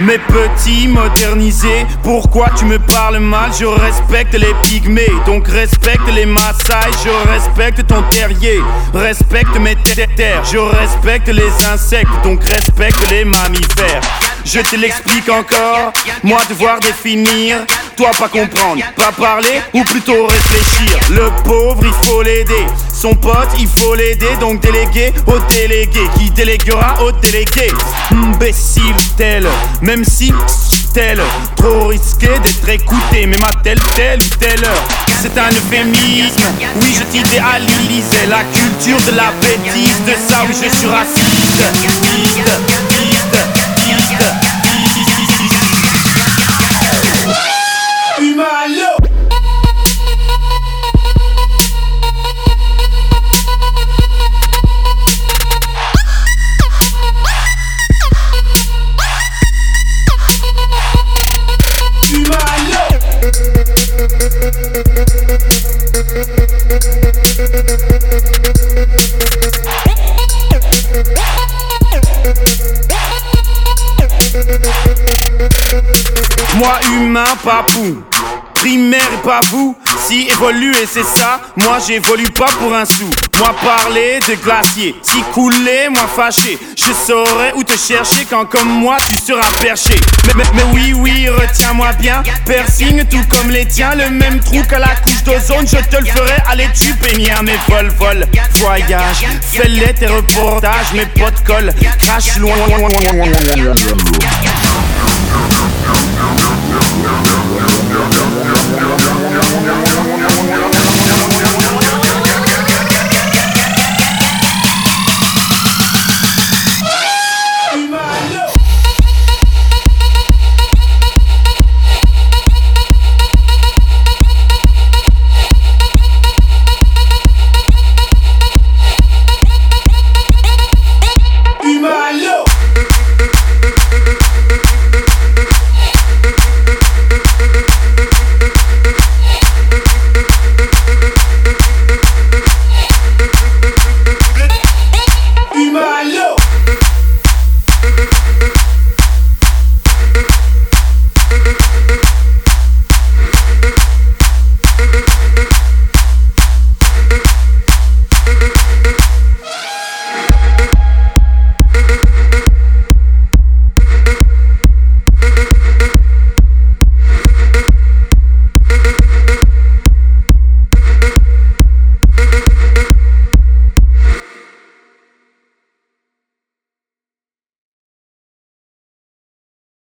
Mes petits modernisés, pourquoi tu me parles mal? Je respecte les pygmées, donc respecte les Maasai. Je respecte ton terrier, respecte mes terres. Je respecte les insectes, donc respecte les mammifères. Je te l'explique encore, moi devoir définir, toi pas comprendre, pas parler ou plutôt réfléchir. Le pauvre il faut l'aider, son pote il faut l'aider, donc déléguer au délégué qui déléguera au délégué. Imbécile tel, même si tel, trop risqué d'être écouté, même à telle ou telle heure. C'est un euphémisme, oui je t'idéalisais la culture de la bêtise, de ça oui je suis raciste. Humalo. Moi humain papou, primaire et pas vous. Si évoluer c'est ça, moi j'évolue pas pour un sou. Moi parler de glacier, si couler, moi fâché. Je saurais où te chercher quand comme moi tu seras perché. Mais oui, retiens-moi bien. Piercing tout comme les tiens, le même trou que la couche d'ozone. Je te le ferai, allez tu pénière. Mes vol, voyage, fais-les tes reportages. Mes potes collent, crache loin.